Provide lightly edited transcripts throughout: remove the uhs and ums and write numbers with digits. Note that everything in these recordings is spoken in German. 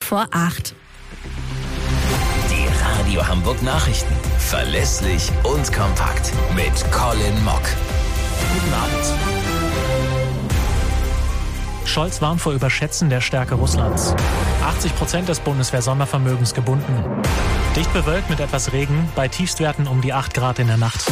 vor 8. Die Radio Hamburg Nachrichten. Verlässlich und kompakt. Mit Colin Mock. Guten Abend. Scholz warnt vor Überschätzen der Stärke Russlands. 80% des Bundeswehr-Sondervermögens gebunden. Dicht bewölkt mit etwas Regen, bei Tiefstwerten um die 8 Grad in der Nacht.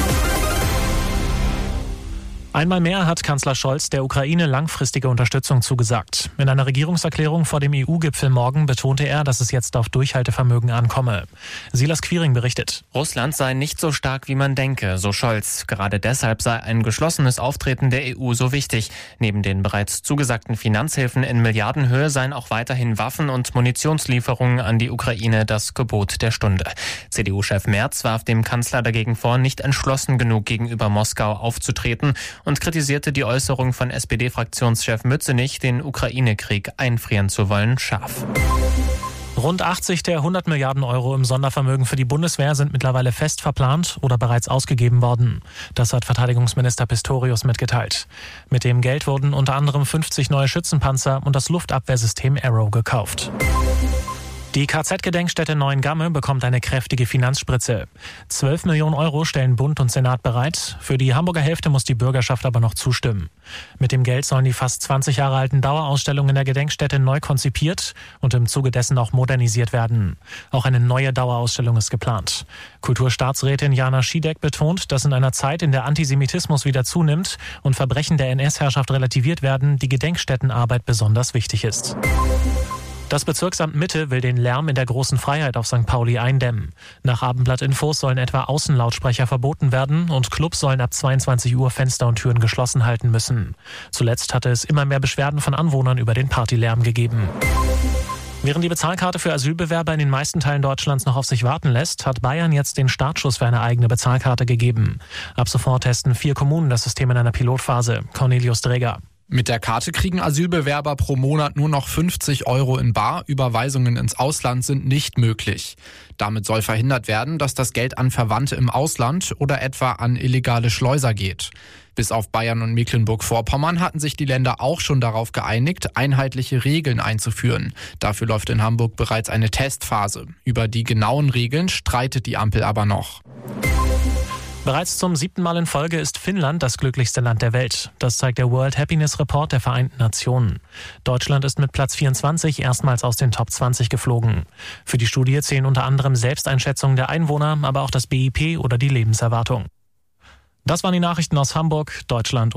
Einmal mehr hat Kanzler Scholz der Ukraine langfristige Unterstützung zugesagt. In einer Regierungserklärung vor dem EU-Gipfel morgen betonte er, dass es jetzt auf Durchhaltevermögen ankomme. Silas Quiring berichtet. Russland sei nicht so stark, wie man denke, so Scholz. Gerade deshalb sei ein geschlossenes Auftreten der EU so wichtig. Neben den bereits zugesagten Finanzhilfen in Milliardenhöhe seien auch weiterhin Waffen- und Munitionslieferungen an die Ukraine das Gebot der Stunde. CDU-Chef Merz warf dem Kanzler dagegen vor, nicht entschlossen genug gegenüber Moskau aufzutreten und kritisierte die Äußerung von SPD-Fraktionschef Mützenich, den Ukraine-Krieg einfrieren zu wollen, scharf. Rund 80 der 100 Milliarden Euro im Sondervermögen für die Bundeswehr sind mittlerweile fest verplant oder bereits ausgegeben worden. Das hat Verteidigungsminister Pistorius mitgeteilt. Mit dem Geld wurden unter anderem 50 neue Schützenpanzer und das Luftabwehrsystem Arrow gekauft. Die KZ-Gedenkstätte Neuengamme bekommt eine kräftige Finanzspritze. 12 Millionen Euro stellen Bund und Senat bereit. Für die Hamburger Hälfte muss die Bürgerschaft aber noch zustimmen. Mit dem Geld sollen die fast 20 Jahre alten Dauerausstellungen in der Gedenkstätte neu konzipiert und im Zuge dessen auch modernisiert werden. Auch eine neue Dauerausstellung ist geplant. Kulturstaatsrätin Jana Schiedek betont, dass in einer Zeit, in der Antisemitismus wieder zunimmt und Verbrechen der NS-Herrschaft relativiert werden, die Gedenkstättenarbeit besonders wichtig ist. Das Bezirksamt Mitte will den Lärm in der Großen Freiheit auf St. Pauli eindämmen. Nach Abendblatt-Infos sollen etwa Außenlautsprecher verboten werden und Clubs sollen ab 22 Uhr Fenster und Türen geschlossen halten müssen. Zuletzt hatte es immer mehr Beschwerden von Anwohnern über den Partylärm gegeben. Während die Bezahlkarte für Asylbewerber in den meisten Teilen Deutschlands noch auf sich warten lässt, hat Bayern jetzt den Startschuss für eine eigene Bezahlkarte gegeben. Ab sofort testen 4 Kommunen das System in einer Pilotphase. Cornelius Dräger. Mit der Karte kriegen Asylbewerber pro Monat nur noch 50 Euro in bar. Überweisungen ins Ausland sind nicht möglich. Damit soll verhindert werden, dass das Geld an Verwandte im Ausland oder etwa an illegale Schleuser geht. Bis auf Bayern und Mecklenburg-Vorpommern hatten sich die Länder auch schon darauf geeinigt, einheitliche Regeln einzuführen. Dafür läuft in Hamburg bereits eine Testphase. Über die genauen Regeln streitet die Ampel aber noch. Bereits zum 7. Mal in Folge ist Finnland das glücklichste Land der Welt. Das zeigt der World Happiness Report der Vereinten Nationen. Deutschland ist mit Platz 24 erstmals aus den Top 20 geflogen. Für die Studie zählen unter anderem Selbsteinschätzungen der Einwohner, aber auch das BIP oder die Lebenserwartung. Das waren die Nachrichten aus Hamburg, Deutschland